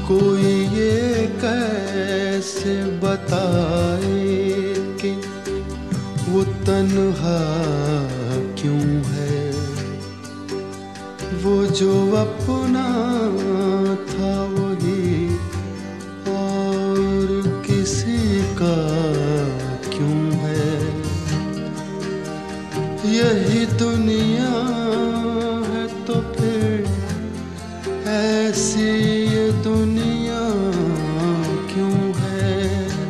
कोई ये कैसे बताए कि वो तन्हा क्यों है। वो जो अपना था वही और किसी का क्यों है। यही दुनिया है तो फिर ऐसी ये दुनिया क्यों है।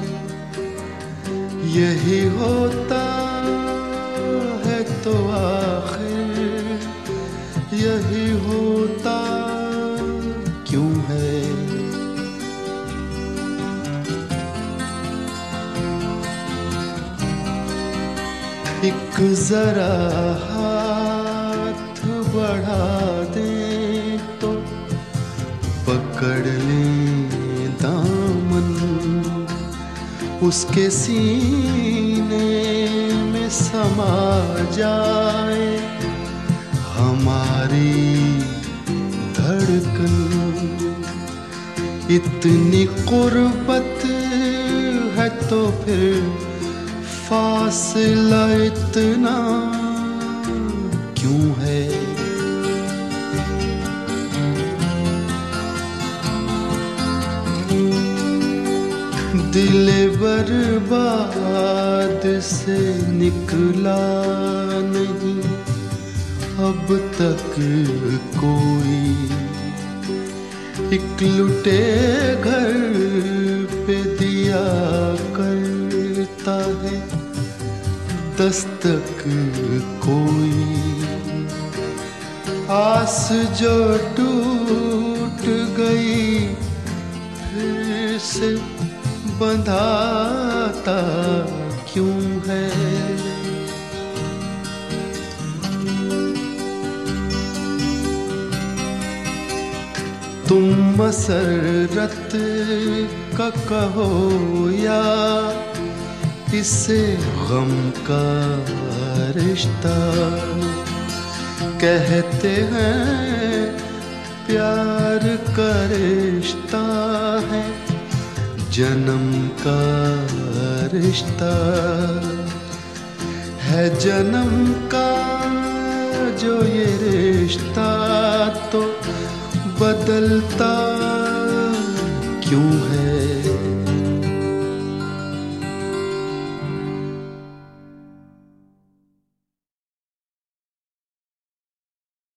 यही होता है तो आखिर यही होता क्यों है। एक जरा हाथ बढ़ा दे तो पकड़ ले दामन, उसके सीने में समा जाए हमारी धड़कन। इतनी कुर्बत है तो फिर फासला इतना क्यों है। दिल बर्बाद से निकला नहीं अब तक कोई। एक लुटे घर पे दिया करता है दस्तक कोई। आस जो टूट गई फिर से बंधाता क्यों है। तुम मसरत का कहो या इसे गम का रिश्ता। कहते हैं प्यार का रिश्ता है जन्म का रिश्ता है जन्म का जो ये रिश्ता तो बदलता क्यों है।